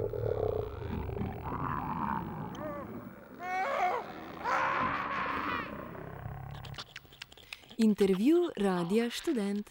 Intervju Radia Študent.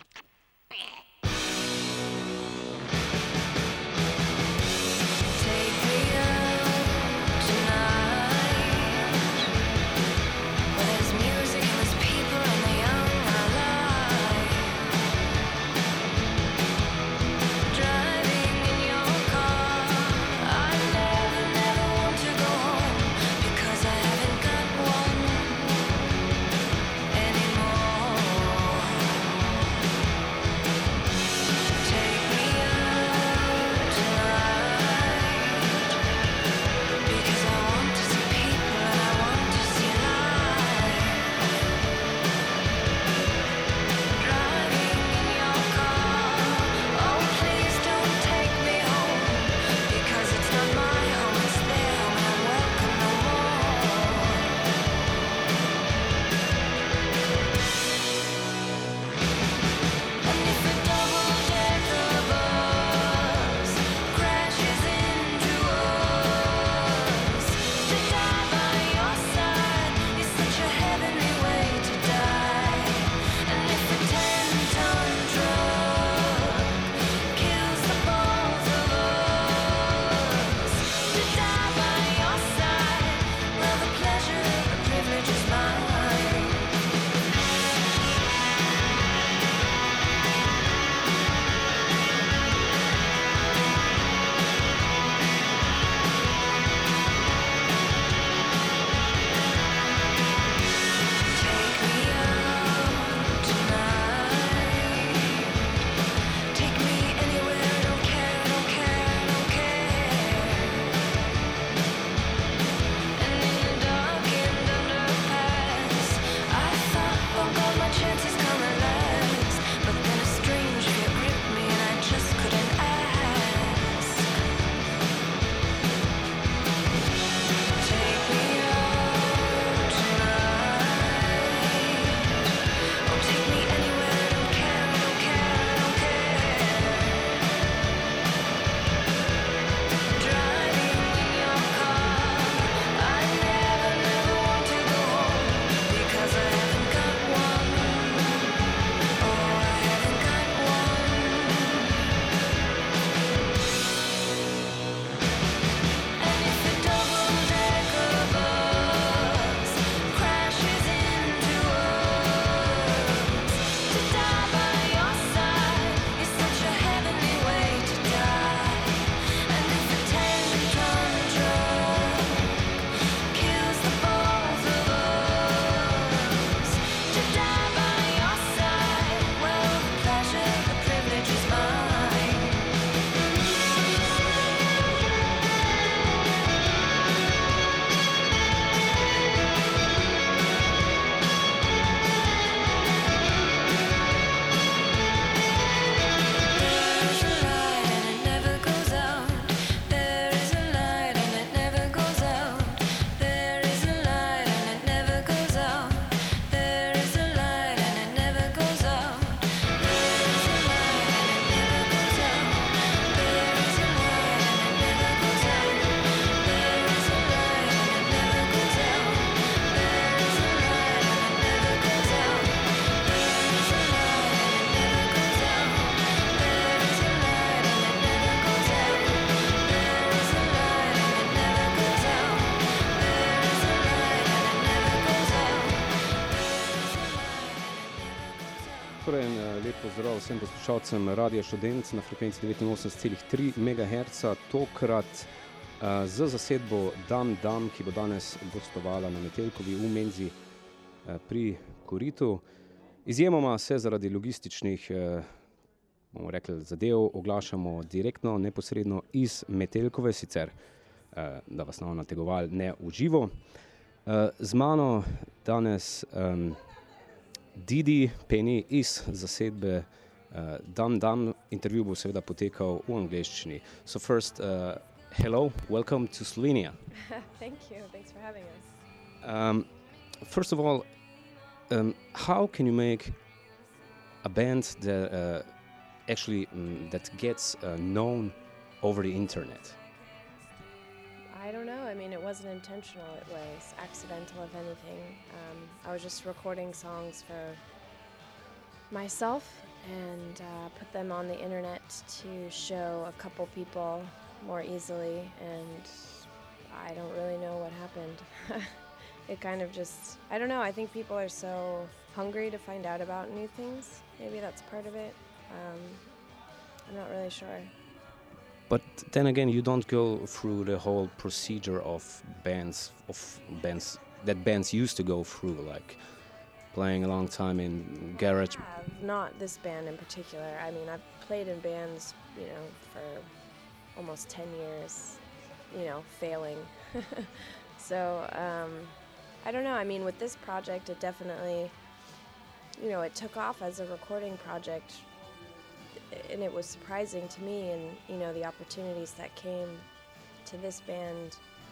Pozdrav vsem poslušalcem Radia Študent na frekvenci 89,3 MHz, tokrat z zasedbo Dam Dam, ki bo danes gostovala na Metelkovi v Menzi pri Koritu. Izjemoma se zaradi logističnih bomo rekli, zadev oglašamo direktno, neposredno iz Metelkove, sicer da vas ne nategovali ne v živo. Z mano danes Didi Penny iz zasedbe Dam Dam. Intervju bo seveda potekal v angleščini. So first, hello, welcome to Slovenia. Thank you, thanks for having us. First of all, how can you make a band that actually that gets known over the internet? I don't know. I mean, it wasn't intentional. It was accidental, if anything. I was just recording songs for myself and put them on the internet to show a couple people more easily, and I don't really know what happened. It kind of just, I don't know, I think people are so hungry to find out about new things. Maybe that's part of it. I'm not really sure. But then again, you don't go through the whole procedure of bands that bands used to go through, like playing a long time in garage. Not this band in particular. I mean, I've played in bands, for almost 10 years, failing. So, I don't know. I mean, with this project, it definitely, it took off as a recording project, and it was surprising to me, and, the opportunities that came to this band,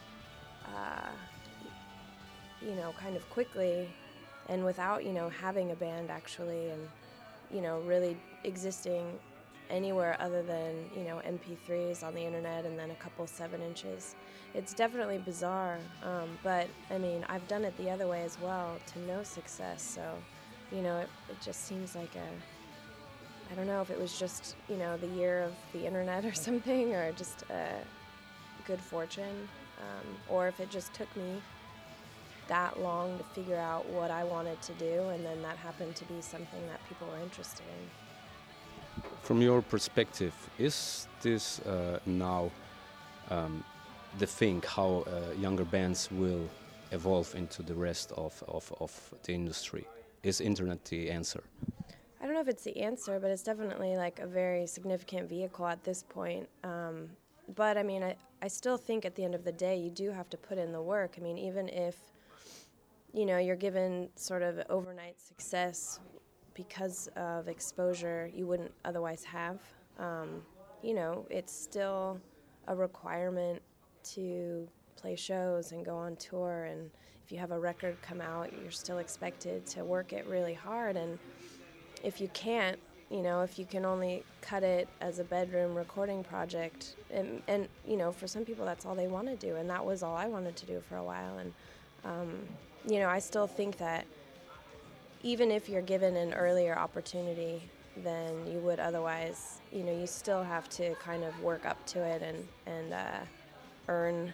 kind of quickly, and without, having a band actually, and, really existing anywhere other than, MP3s on the internet and then a couple 7-inches. It's definitely bizarre, but, I mean, I've done it the other way as well to no success, so, it just seems like I don't know if it was just, the year of the internet or something, or just good fortune, or if it just took me that long to figure out what I wanted to do, and then that happened to be something that people were interested in. From your perspective, is this now the thing, how younger bands will evolve into the rest of the industry? Is internet the answer? I don't know if it's the answer, but it's definitely like a very significant vehicle at this point. But I mean, I still think at the end of the day, you do have to put in the work. I mean, even if, you're given sort of overnight success because of exposure you wouldn't otherwise have, it's still a requirement to play shows and go on tour. And if you have a record come out, you're still expected to work it really hard. And if you can't, if you can only cut it as a bedroom recording project, and for some people that's all they want to do, and that was all I wanted to do for a while. And, I still think that even if you're given an earlier opportunity than you would otherwise, you still have to kind of work up to it and earn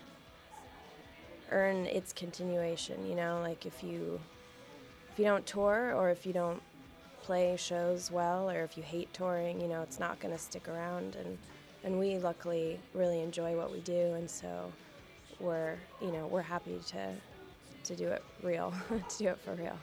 its continuation, like if you don't tour, or if you don't play shows well, or if you hate touring, it's not going to stick around, and we luckily really enjoy what we do, and so we're happy to do it real, to do it for real.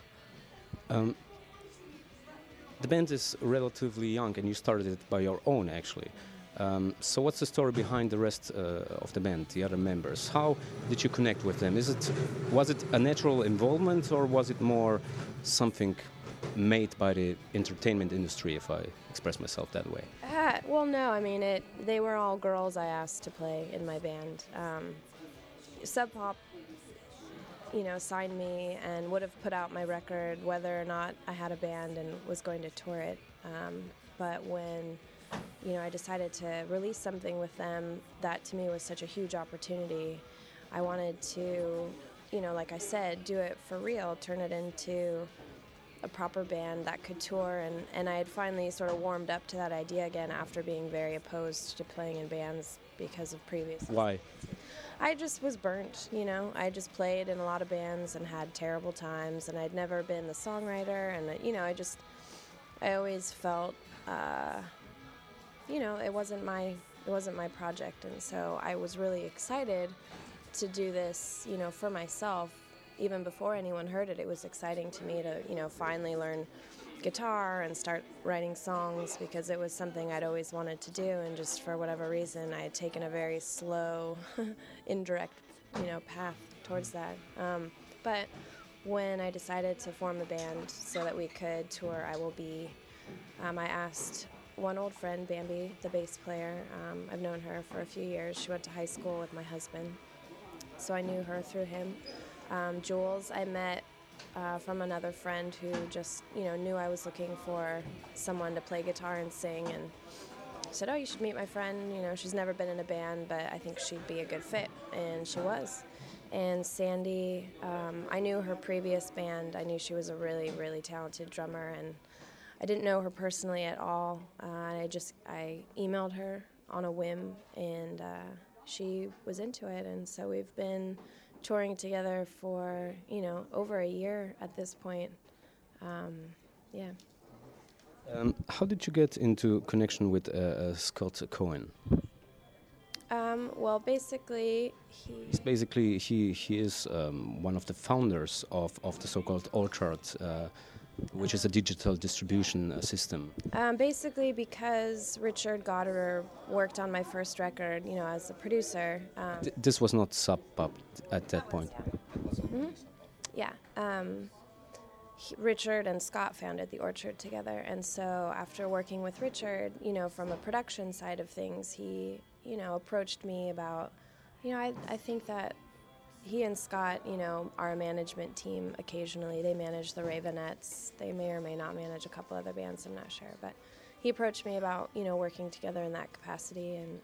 The band is relatively young, and you started it by your own, actually. So what's the story behind the rest of the band, the other members? How did you connect with them? Was it a natural involvement, or was it more something made by the entertainment industry, if I express myself that way? Well, no, I mean, they were all girls I asked to play in my band. Sub Pop, signed me and would have put out my record whether or not I had a band and was going to tour it. But when, I decided to release something with them, that to me was such a huge opportunity. I wanted to, like I said, do it for real, turn it into a proper band that could tour, and I had finally sort of warmed up to that idea again after being very opposed to playing in bands because of previous. Why? I just was burnt, I just played in a lot of bands and had terrible times, and I'd never been the songwriter, and I always felt it wasn't my project, and so I was really excited to do this, for myself. Even before anyone heard it, it was exciting to me to, finally learn guitar and start writing songs, because it was something I'd always wanted to do, and just for whatever reason, I had taken a very slow, indirect, path towards that. But when I decided to form a band so that we could tour I Will Be, I asked one old friend, Bambi, the bass player. I've known her for a few years. She went to high school with my husband, so I knew her through him. Jules, I met from another friend who just, knew I was looking for someone to play guitar and sing, and said, "Oh, you should meet my friend. You know, she's never been in a band, but I think she'd be a good fit," and she was. And Sandy, I knew her previous band. I knew she was a really, really talented drummer, and I didn't know her personally at all. I emailed her on a whim, and she was into it. And so we've been touring together for, you know, over a year at this point. Yeah. How did you get into connection with Scott Cohen? Well, basically, He is one of the founders of the so-called Orchard, which is a digital distribution system. Basically, because Richard Goddard worked on my first record, you know, as a producer. This was not Sub Pop at that point. Yeah. Richard and Scott founded the Orchard together, and so after working with Richard, you know, from a production side of things, he, you know, approached me about, you know, I think that he and Scott, you know, are a management team occasionally. They manage the Ravenettes. They may or may not manage a couple other bands, I'm not sure. But he approached me about, you know, working together in that capacity. And,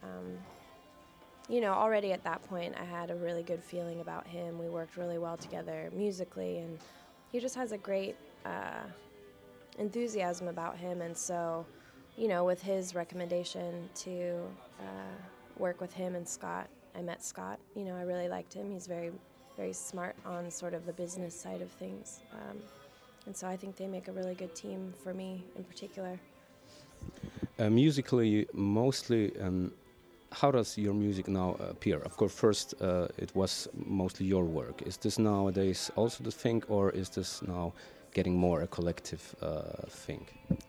you know, already at that point, I had a really good feeling about him. We worked really well together musically, and he just has a great enthusiasm about him. And so, you know, with his recommendation to work with him and Scott, I met Scott. You know, I really liked him. He's very, very smart on sort of the business side of things. And so I think they make a really good team for me in particular. Musically, mostly, how does your music now appear? Of course, first it was mostly your work. Is this nowadays also the thing, or is this now getting more a collective thing?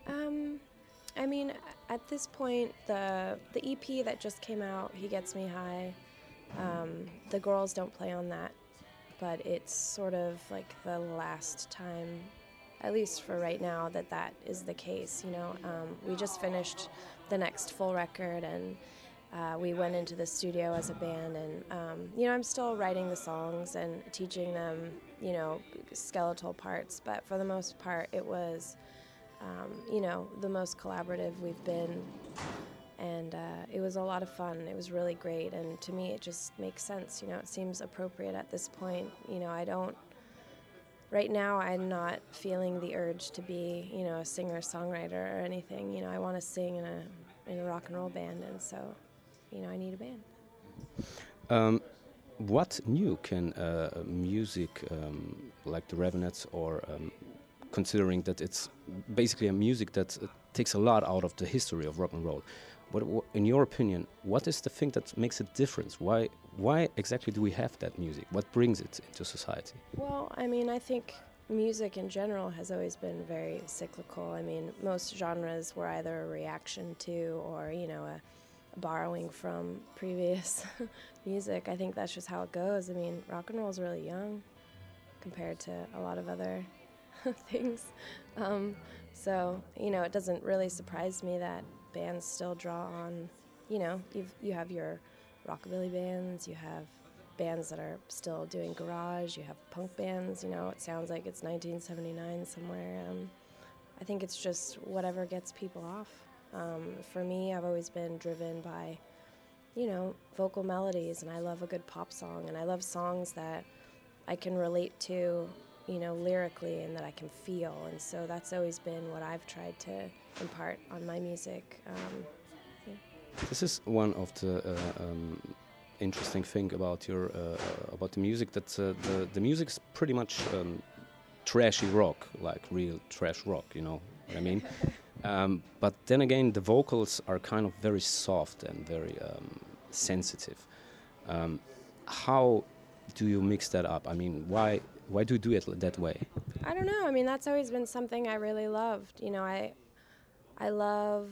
I mean, at this point, the EP that just came out, He Gets Me High, the girls don't play on that, but it's sort of like the last time, at least for right now, that is the case. You know, we just finished the next full record, and we went into the studio as a band, and you know, I'm still writing the songs and teaching them, you know, skeletal parts, but for the most part, it was, you know, the most collaborative we've been. And it was a lot of fun. It was really great. And to me, it just makes sense. You know, it seems appropriate at this point. You know, right now, I'm not feeling the urge to be, you know, a singer-songwriter or anything. You know, I want to sing in a rock and roll band. And so, you know, I need a band. What new can music like the Ravenettes, or considering that it's basically a music that takes a lot out of the history of rock and roll, what, in your opinion, what is the thing that makes a difference? Why exactly do we have that music? What brings it into society? Well, I mean, I think music in general has always been very cyclical. I mean, most genres were either a reaction to, or, you know, a borrowing from previous music. I think that's just how it goes. I mean, rock and roll is really young compared to a lot of other things. So, you know, it doesn't really surprise me that bands still draw on, you know, you have your rockabilly bands, you have bands that are still doing garage, you have punk bands, you know, it sounds like it's 1979 somewhere. I think it's just whatever gets people off. For me, I've always been driven by, you know, vocal melodies, and I love a good pop song, and I love songs that I can relate to, you know, lyrically, and that I can feel. And so that's always been what I've tried to impart on my music. Yeah. This is one of the interesting thing about your about the music, that the music's pretty much trashy rock, like real trash rock, you know what I mean? But then again, the vocals are kind of very soft and very sensitive. How do you mix that up? I mean, why do you do it that way? I don't know. I mean, that's always been something I really loved. You know, I love,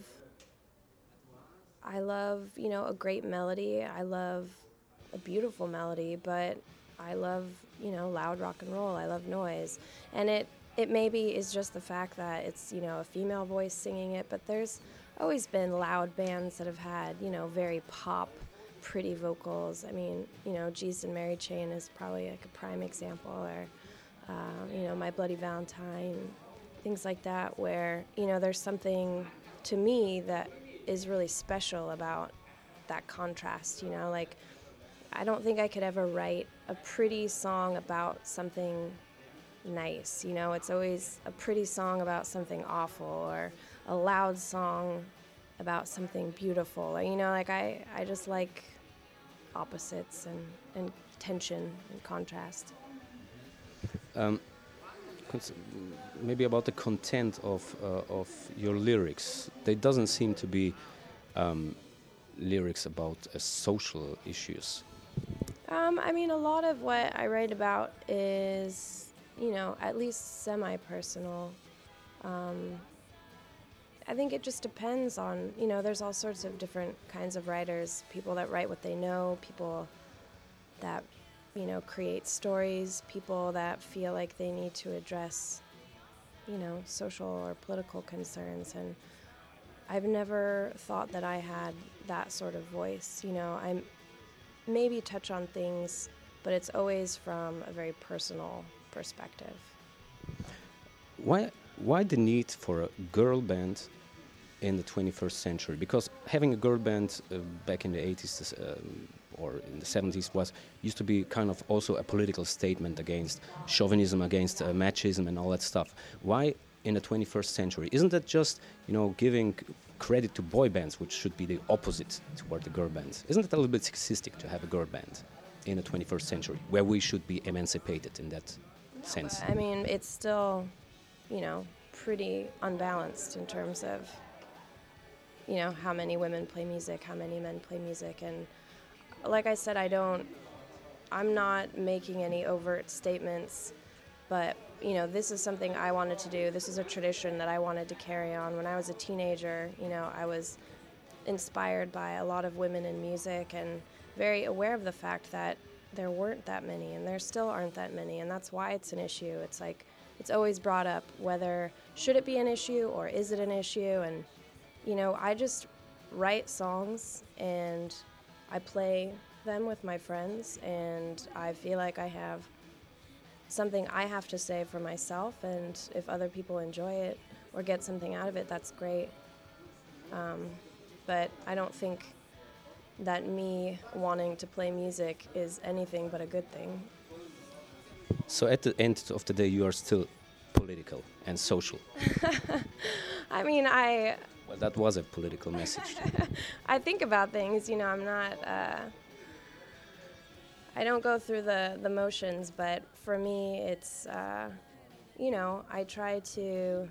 you know, a great melody. I love a beautiful melody, but I love, you know, loud rock and roll. I love noise. And it maybe is just the fact that it's, you know, a female voice singing it, but there's always been loud bands that have had, you know, very pop, pretty vocals. I mean, you know, Jeez and Mary Chain is probably like a prime example, or, you know, My Bloody Valentine, things like that, where, you know, there's something to me that is really special about that contrast, you know? Like, I don't think I could ever write a pretty song about something nice, you know? It's always a pretty song about something awful, or a loud song about something beautiful. Or, you know, like I just like opposites and tension and contrast. Maybe about the content of your lyrics. They doesn't seem to be lyrics about social issues. I mean, a lot of what I write about is, you know, at least semi-personal. I think it just depends on, you know, there's all sorts of different kinds of writers, people that write what they know, people that, you know, create stories, people that feel like they need to address, you know, social or political concerns. And I've never thought that I had that sort of voice. You know, I maybe touch on things, but it's always from a very personal perspective. Why the need for a girl band in the 21st century? Because having a girl band back in the 80s or in the 70s used to be kind of also a political statement against chauvinism, against machismo and all that stuff. Why in the 21st century? Isn't that just, you know, giving credit to boy bands, which should be the opposite toward the girl bands? Isn't it a little bit sexistic to have a girl band in the 21st century, where we should be emancipated in that sense? I mean, it's still, you know, pretty unbalanced in terms of, you know, how many women play music, how many men play music. And like I said, I'm not making any overt statements, but, you know, this is something I wanted to do. This is a tradition that I wanted to carry on. When I was a teenager, you know, I was inspired by a lot of women in music and very aware of the fact that there weren't that many, and there still aren't that many, and that's why it's an issue. It's like, it's always brought up, whether should it be an issue or is it an issue? And, you know, I just write songs and I play them with my friends, and I feel like I have something I have to say for myself, and if other people enjoy it or get something out of it, that's great. But I don't think that me wanting to play music is anything but a good thing. So at the end of the day, you are still political and social. I mean, Well, that was a political message. I think about things, you know, I'm not, I don't go through the motions, but for me, it's, you know, I try to,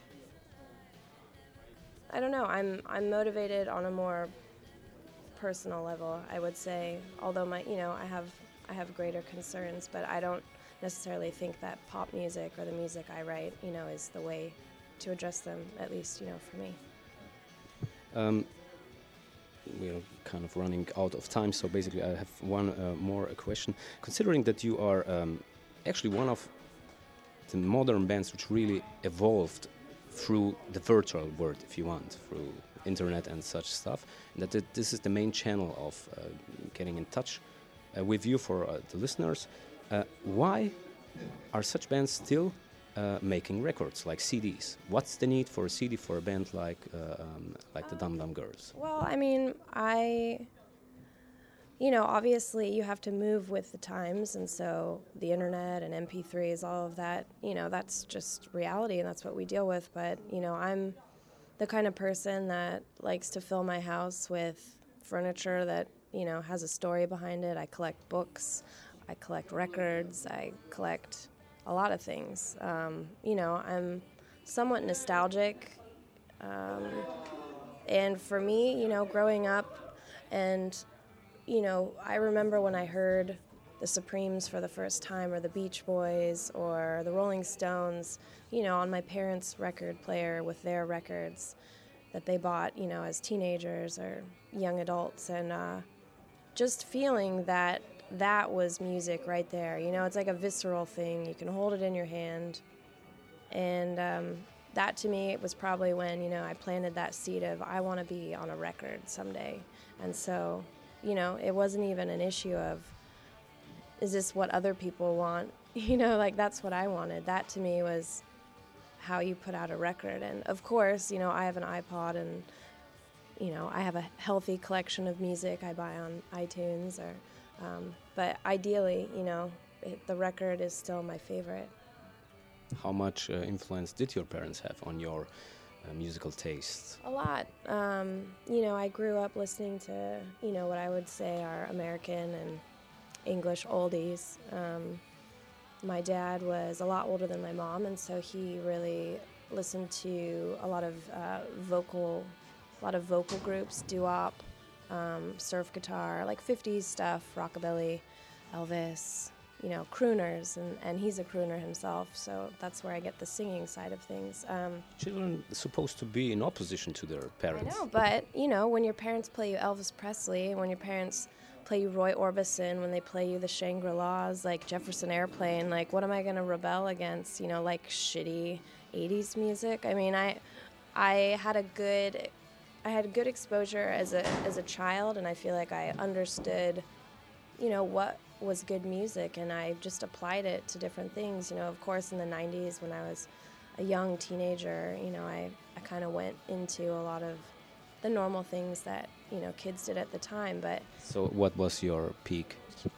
I don't know, I'm motivated on a more personal level, I would say, although you know, I have greater concerns, but I don't necessarily think that pop music or the music I write, you know, is the way to address them, at least, you know, for me. We're kind of running out of time, so basically I have one more question. Considering that you are actually one of the modern bands which really evolved through the virtual world, if you want, through internet and such stuff, and that this is the main channel of getting in touch with you for the listeners, why are such bands still making records like CDs? What's the need for a CD for a band like the Dum Dum Girls? Well, I mean, you know, obviously you have to move with the times, and so the internet and MP3s, all of that, you know, that's just reality, and that's what we deal with. But, you know, I'm the kind of person that likes to fill my house with furniture that, you know, has a story behind it. I collect books, I collect records, I collect a lot of things. You know, I'm somewhat nostalgic, and for me, you know, growing up, and, you know, I remember when I heard the Supremes for the first time, or the Beach Boys, or the Rolling Stones, you know, on my parents' record player with their records that they bought, you know, as teenagers or young adults, and just feeling that that was music right there. You know, it's like a visceral thing. You can hold it in your hand. And that to me, it was probably when, you know, I planted that seed of, I want to be on a record someday. And so, you know, it wasn't even an issue of, is this what other people want? You know, like, that's what I wanted. That to me was how you put out a record. And of course, you know, I have an iPod, and, I have a healthy collection of music I buy on iTunes, but ideally, the record is still my favorite. How much influence did your parents have on your musical tastes? A lot. I grew up listening to, what I would say are American and English oldies. My dad was a lot older than my mom, and so he really listened to a lot of vocal groups, doo-wop, surf guitar, like 50s stuff, rockabilly, Elvis, crooners, and he's a crooner himself, so that's where I get the singing side of things. Children are supposed to be in opposition to their parents. I know, but, when your parents play you Elvis Presley, when your parents play you Roy Orbison, when they play you the Shangri-Las, like Jefferson Airplane, like, what am I going to rebel against, like shitty 80s music? I mean, I had a good exposure as a child, and I feel like I understood, what was good music, and I just applied it to different things. Of course, in the 90s when I was a young teenager, I kind of went into a lot of the normal things that, kids did at the time. But so what was your peak?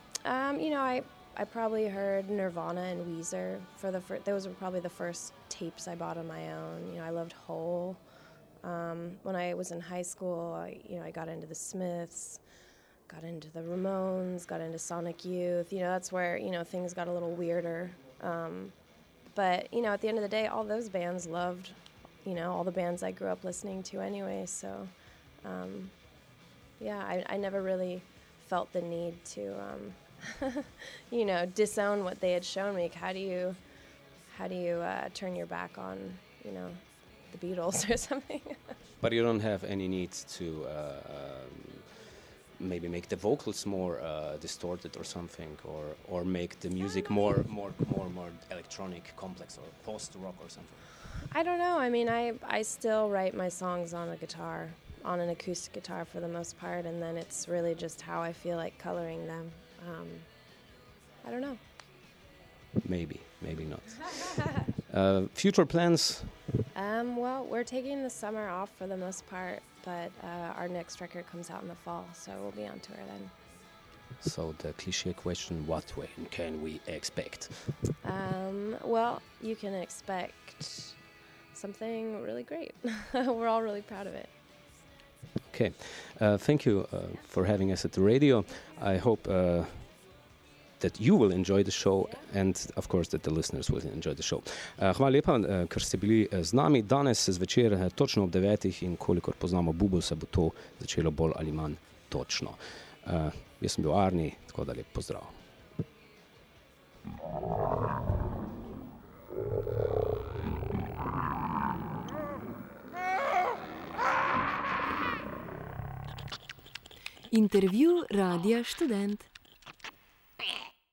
I probably heard Nirvana and Weezer those were probably the first tapes I bought on my own. I loved Hole. When I was in high school, I got into the Smiths, got into the Ramones, got into Sonic Youth. That's where, things got a little weirder. But, at the end of the day, all those bands loved, all the bands I grew up listening to anyway. So, I never really felt the need to, disown what they had shown me. How do you turn your back on, the Beatles or something? But you don't have any needs to maybe make the vocals more distorted or something, or make the music more electronic, complex, or post-rock or something? I don't know. I mean, I still write my songs on a guitar, on an acoustic guitar for the most part, and then it's really just how I feel like coloring them. I don't know. Maybe not. Future plans? Well, we're taking the summer off for the most part, but our next record comes out in the fall, so we'll be on tour then. So the cliché question, what can we expect? Well, you can expect something really great. We're all really proud of it. Okay. Thank you for having us at the radio. I hope that you will enjoy the show and of course that the listeners will enjoy the show. Hvala lepa, ker ste bili z nami danes zvečer točno ob 9:00 in kolikor poznamo Bubo, se bo to začelo bolj ali manj točno. Jaz sem bil Arni, tako da lep pozdrav. Intervju Radia Študent.